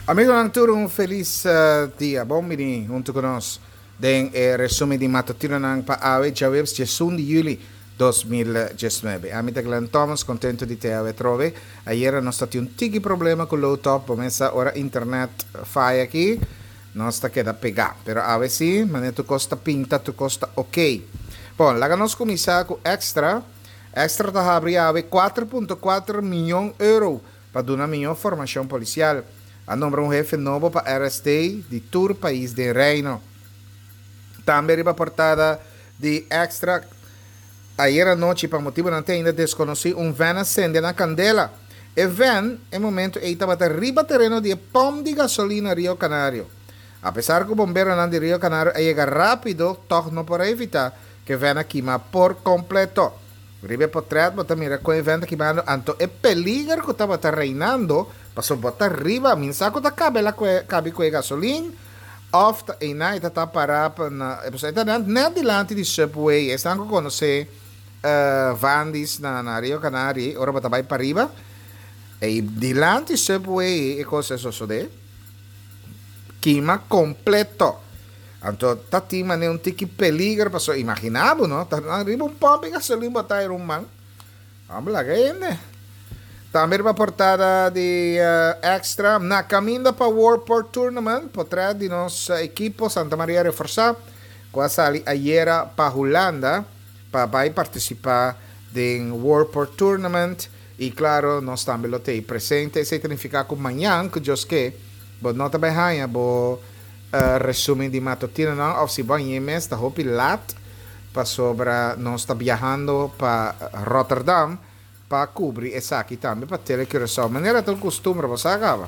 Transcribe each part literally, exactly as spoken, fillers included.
Amigo Arturo, un feliz uh, dia. Bom mini junto conosco. Den eh, resume di mattutino ng paave Jawebs Jason di Juli duemiladiciannove. Amita Glenn Thomas, contento di te ave trove. Ieri hanno stati un tigi problema con low top, messa ora internet fai aqui. Non sta che da pegare, però ave sì, ma ne tu costa pinta, tu costa ok. Poi, la conosco mi sa extra, extra da abri ave quattro virgola quattro milioni euro per una mia formazione policiale. A nombre un jefe novo para R S T de todo país de Reino. Também riba portada de extra. Ayer à noite, para motivo não ainda desconheci, um van acende na candela. E van, em momento, estava riba terreno de pom de gasolina Rio Canário. Apesar que o bombeiro não de Rio Canário chega rápido, toch não por evitar que van queima por completo. Ribe potret, bota mira com o van queimando, anto é peligro que estava reinando. Passou botar arriba, min saco da cabela cabe com a gasolina, ofta e na ita tá parada na, ita na net dilante di subway, estão com conhecer uh, vandis na na Rio Canari, ora bota vai para arriba, e dilante subway e cosa so de, queima completo. Anto tati mane un tiki peligro, passou imaginavo, no? Tá arriba um pump de gasolina botar um man, vamos lá, que também uma portada de uh, extra na caminho para o Warport Tournament, por trás de nosso equipo Santa Maria Reforçar, que sali ayer para Holanda para vai participar do Warport Tournament e claro, nós também lo temos presente, isso significa que amanhã, que eu que, mas não também há, bo uh, resumo de matutino não, ou se bom mês, da hopi lat, para sobre nós está viajando para Rotterdam, para cobrir essa aqui também para ter que resolver. Maneira tão costume, você acaba.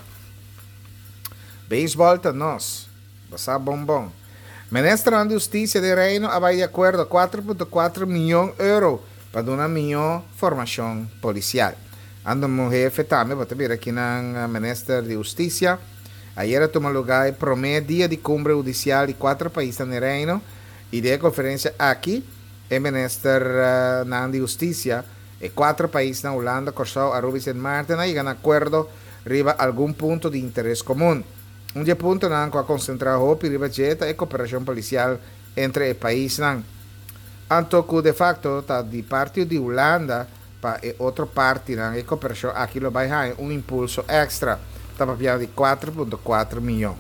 Beisebol tá nós, você bombom. Ministro da Justiça de Reino vai de acordo quatro vírgula quatro milhões de euros para uma melhor formação policial. Ando um jefe também, vou te ver aqui na Ministro da Justiça. Ayer tomou lugar o primeiro dia de cumbre judicial de quatro países no Reino e de conferência aqui, o Ministro da Justiça. E quatro países na Holanda, Corsau, Aruba e Saint Martin llegan a acuerdo riba algum ponto de interesse comum. Um de ponto não com a concentrar hope riba jeta e cooperação policial entre os países não. Anto que de facto tá de parte de Holanda para outra parte não e cooperação aqui lo vai dar um impulso extra, tá para de quatro vírgula quatro milhões.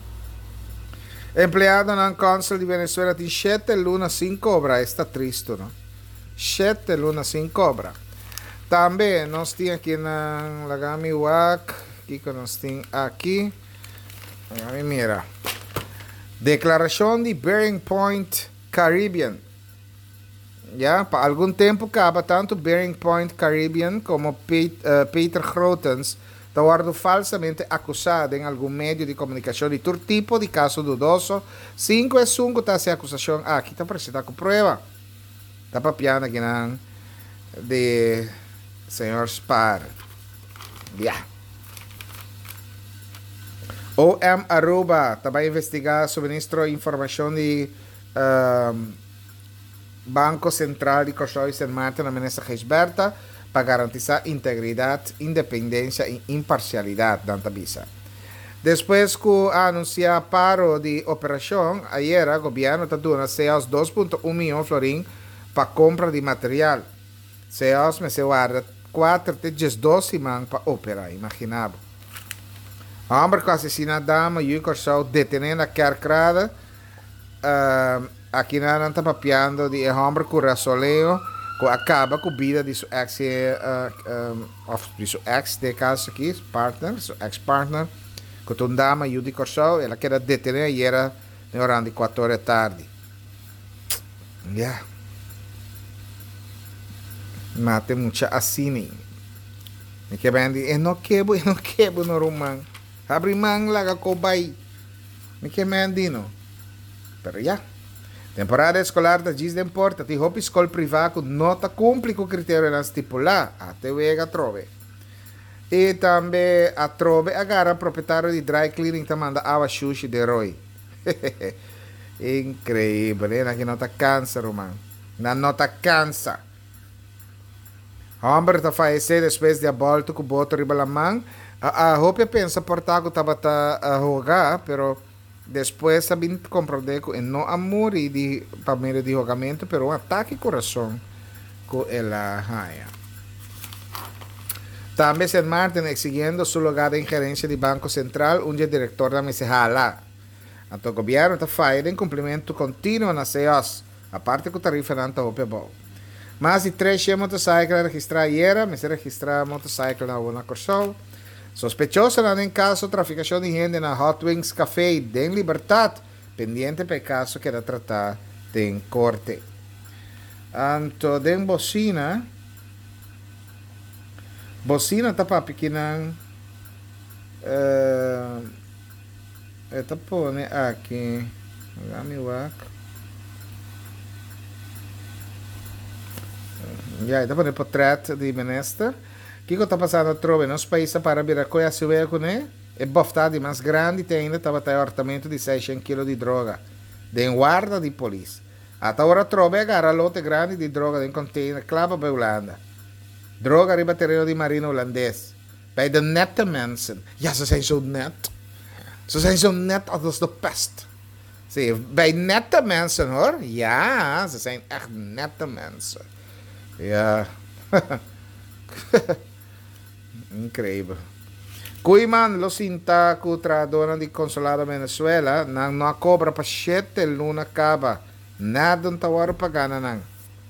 Empleado na Consul de Venezuela tem sete lunas sem cobra, está triste, não? Sete lunas sem cobra. Também nós temos aqui na Lagami W A C, aqui que nós temos aqui. Lagami mira. Declaração de Bering Point Caribbean. Já, para algum tempo acaba tanto Bering Point Caribbean como Peter, uh, Peter Grotens estavam falsamente acusados em algum meio de comunicação de todo tipo de caso dudoso. Cinco e cinco está essa acusação. Ah, aqui está apresentada com prova. Está papiando aqui ng de senhor Spar. Yeah. O M Aruba também investigar suministro de informação de um, Banco Central de Corsau e Saint Martin na Menesa Reisberta para garantizar integridade, independência e imparcialidade da visa. Depois que anunciar paro de operação, ayer o governo está dando seus dois vírgula um milhões de florins para compra de material. Se os me se guarda quatro de doze man para operar, imaginava. Homem que assassina a dama e o Corsau detendo a carcrada. Uh, aqui não está papiando de homem que rasoleo que acaba com a vida de seu ex, uh, um, of, de seu ex de caso aqui, partner, seu ex-partner, que uma dama e o de Corsau, ela queda detenida e era na hora de quatro horas da tarde. Yeah. Mate mucha asini. Me que bendi, e no quebo, e no quebo no rumang. Abri mang laga kobay. Me que bendi no. Pero ya. Temporada escolar da Giz de Importa, ti hopi escola privada nota cumpre com o critério na estipular, até vega trove. E também a trove agarra proprietário de dry cleaning tá manda awa sushi de Roy. Incrível, né? Que nota cansa, Roman. Na nota cansa. Hombre está fallecer depois de aborto com boto riba la mão A, a Hope pensa portar que estava a jogar, pero depois sabem compreender que não amor e de para meio de jogamento, pero um ataque coração que ela raia. Também Saint Martin exigindo seu lugar de gerência de Banco Central, onde o diretor da mesa hala. Então o governo está fazendo em cumprimento contínuo nas C E Os, a parte que a tarifa não está Hope bom. Mas de três motocicletas registradas ayer, me se registra motocicleta na una Corsol. Sospechoso em caso de traficação de gente na Hot Wings Café de Libertad, pendiente para caso que era tratado em corte. Anto de bocina, bocina tá para pequena, uh, esta pone aqui, dá-me o já, esta pone portrait de Menester. O que está passando trove nos países para Biracoia a subir com ele? E boftade mais grande tem ainda estava até ortamento de seiscentos quilos de droga. De guarda de polícia. Até agora trove agarra lote grande de droga em container clava para Holanda. Droga arriba terreno de marino holandês. Bij de nette mensen. Ja, ze zijn zo net. Ze zijn zo net als de pest. Zie, bij nette mensen hoor. Ja, ze zijn echt nette mensen. Ja. Incrível. Cuiman lo sinta contra dona de consulado Venezuela nang não cobra pa sete luna caba. Nada um tawaro pagana nang.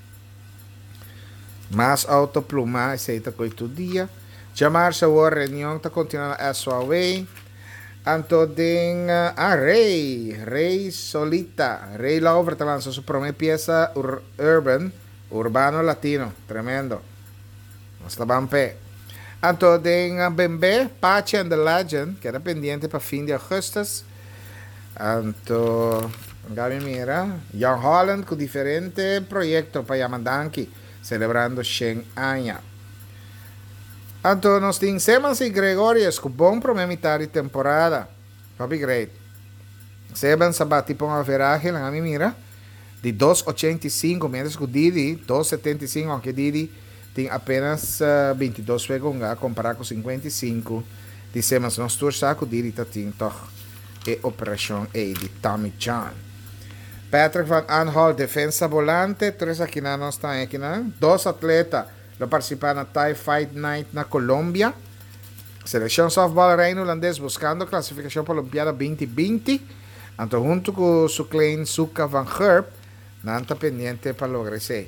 Mas autopluma aceita coito dia. Chamar sa war reunião tá continuando a sua way. Anto ding uh, ah, Rey, Rey Solita, Rey Lover te lanzó su primer pieza ur, urban, urbano latino, tremendo. Hasta Bampe. Anto ding uh, Bembe, Pache and the Legend, que era pendiente para fin de agosto. Anto, Gabi mira, Young Holland con diferente proyecto para Yamandanki, celebrando cem años. Anto nos ding Sebans e Gregorius com bom promemitar temporada. Papi great. Sebans sabati pong average lang ami mira de dos ochenta e cinco, menos que Didi dos setenta e cinco, aunque Didi tem apenas uh, vinte e dois segundos comparado com cinquenta e cinco. De Sebans nos tursa com Didi tá tem toch e operação E de Tommy John. Patrick Van Aanholt, defensa volante, três aqui na nós tá aqui na, dois atletas lo participar na Thai Fight Night na Colômbia. Seleção softball reino holandês buscando classificação para a Olimpiada vinte vinte. Anto junto com su klein Suka Van Herp, nanta pendiente para lograr isso.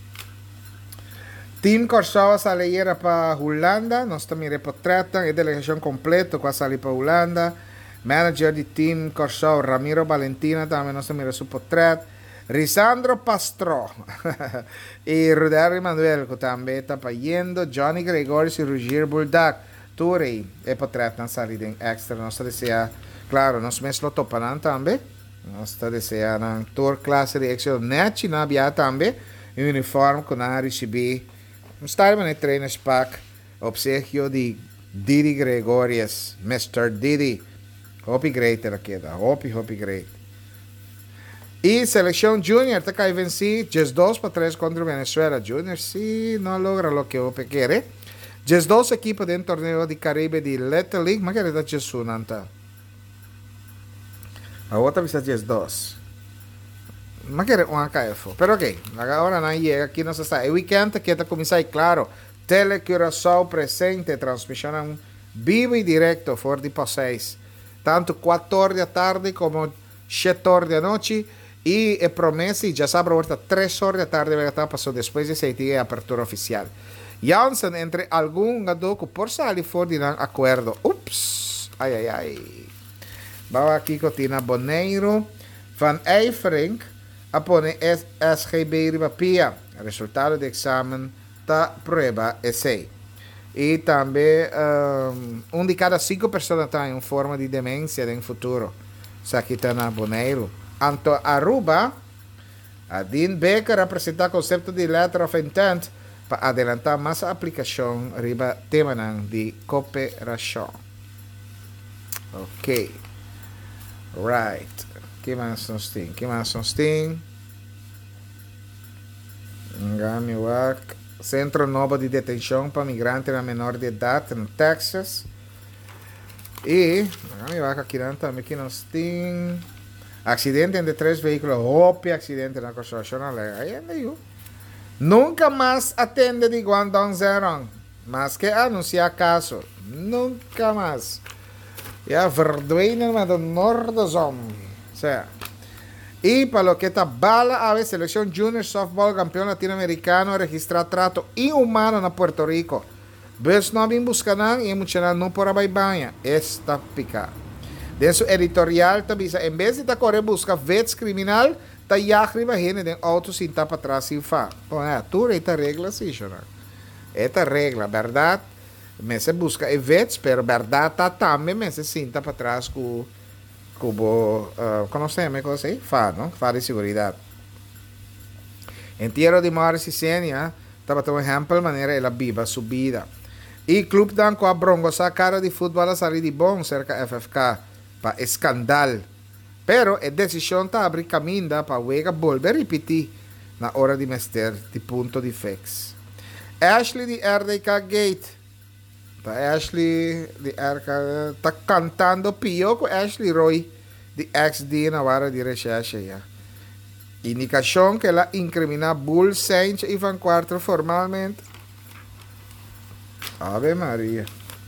Team Corsau saliera para Holanda, nós também reportamos a delegação completa com a salir para Holanda. Manager de Team Corsau Ramiro Valentina também nós também su portrait. Risandro Pastro e Ruder Emanuel que também está payendo. Johnny Gregorius e Roger Bulldog Turei e portrait na salida em extra. Nós deseja, claro, nós mesmo topanan também. Nós deseja na tour classe de extra net na bia também. Em uniforme com a recebi. Estava no trainers pack obsequio de Didi Gregorius, mister Didi. Hope great era queda. Hope, hope great. E Selección Junior te cae vencí diez dos para tres contra Venezuela. Junior sí no logra lo que Ope quiere. diez dos equipo del torneo de Caribe de Little League. Ma che era diez uno anta. A outra vista diez dos. Ma che era un H F. Pero ok, ahora no llega, aquí no se está. El weekend que está comenzando, claro. Tele Curaçao presente, transmisión vivo y directo, for di po seis. Tanto quattro horas da tarde como sette horas da noche. E é promessa, e já sabe, ahorita três horas da tarde vai estar passando depois de esse dia a apertura oficial. Janssen, entre algum gadoco por sair fora de um acordo. Ups! Ai, ai, ai. Vamos aqui com Tina Boneiro. Van Eifering, apone S G B Ribapia. Resultado do exame da prova essay. E também, um, um de cada cinco pessoas está em forma de demência no futuro. Isso aqui está na Boneiro. Anto Aruba, a Dean Becker apresenta o conceito de letter of intent para adelantar mais a aplicação riba tema de cooperação. Ok. Right. Que mais nós tem? Que mais nós tem? Ngamiwak. Centro Novo de Detenção para Migrantes na Menor de Idade no Texas. Y, mi vaca aquí también que nos ting. Accidente entre tres vehículos, opio accidente en la construcción. Ahí ande yo. Nunca más atende de Guangdong Zerong. Más que anunciar caso. Nunca más. Ya verdwijnen met een noordenzon. O sea. Y para lo que está bala a ver, selección junior softball campeón latinoamericano registra trato inhumano en Puerto Rico. Ves no bien buscan y mucha no por abaibanha. Esta pica. De su editorial también en vez de correr busca vets criminal, ta yagri imagina de auto sin tapa atrás sin fa. Bueno, tú esta regla sí, ¿no? Esta regla, ¿verdad? Me se busca vets, pero verdad ta también me se cinta para atrás con cubo, uh, ¿cómo se llama? ¿Cómo se llama? Fa, ¿no? Fa de seguridad. Entierro de Morris y Senia, estaba todo ejemplo de manera de la viva subida. Y Club Danco a Bronco sacara de fútbol a salir de bon cerca F F K para escandal. Pero la decisión está abrir camino para juega volver a repetir na hora de mester de punto de fex. Ashley de R D K Gate. Pa Ashley de R K está cantando pio con Ashley Roy de X D na hora de recherche ya. Indicación que la incrimina Bull Sainz Ivan Cuatro formalmente. Ave María.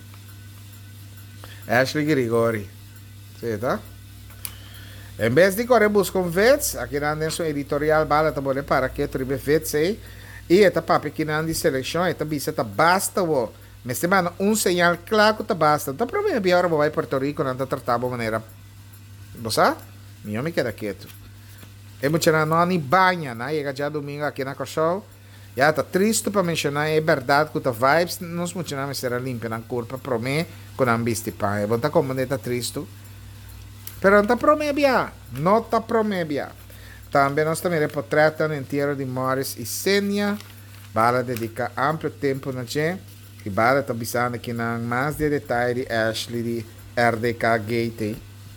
Ashley Grigori. ¿Sí está? En vez de correr buscar un vets, aquí anda en su editorial bala também para que tribe vets aí. E esta papi que anda de seleção, esta biseta basta wo. Mas semana um señal claro que basta. Então para mim agora vou vai Puerto Rico não tratar de maneira. Você? Minha me queda quieto. É muito não nem banha, né? Chega já domingo aqui na Corsol. Já está triste para mencionar, é verdade que as vibes não se muito não será limpa na curva para mim com a vista pá. É bom tá como está triste. Pero não está promebia, não está promebia. Também nós também reportamos o entierro de Morris e Senia. Bala dedica amplo tempo na gente. E Bala está avisando aqui na mais de detalhe de Ashley de R D K Gate.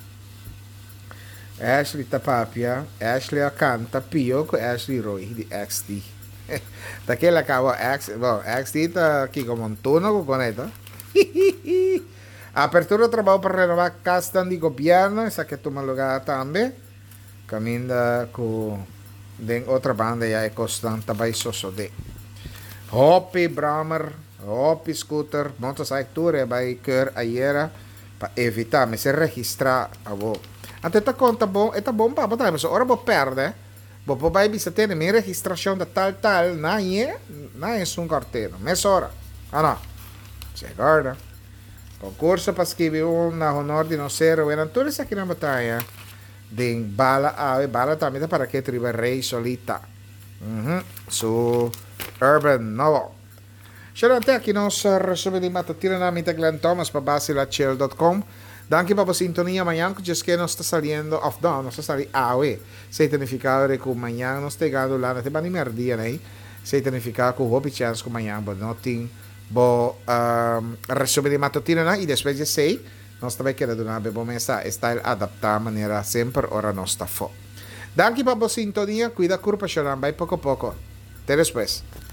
Ashley está papia. Ashley a canta pio com Ashley Roy de X D. Daquela acabou X, bom, X D está aqui como um turno com esta. Apertura de trabalho para renovar casta de governo, essa que toma lugar também. Caminha com den outra banda já é constante vai soso de. Hopi Brahmer, Hopi Scooter, motorcycle vai keur aiera para evitar me se registrar abo. Até tá conta bom, é tá bom para botar, mas ora vou perde. Vou vai bisa ter minha registração da tal tal, na é, na é um carteiro, mas ora. Ah não. Chegada. Concurso para escrever um na honor de não ser o enantor aqui na batalha de bala ave bala também para que triba rei solita uhum. So urban novel Xerante aqui nós resume de matutina na mita Glenn Thomas para base la chill dot com. Danke para sintonia amanhã que diz que não está saliendo off down não está saliendo ave se significado de que amanhã não está chegando lá na te bani merdia né se significado que o hope chance que amanhã but nothing bo um, resume de matutina e depois de sei nós também queremos dar uma boa mensagem style adaptar a maneira sempre ora não está fo. Danke para a sintonia cuida curva chorando vai pouco a pouco até depois.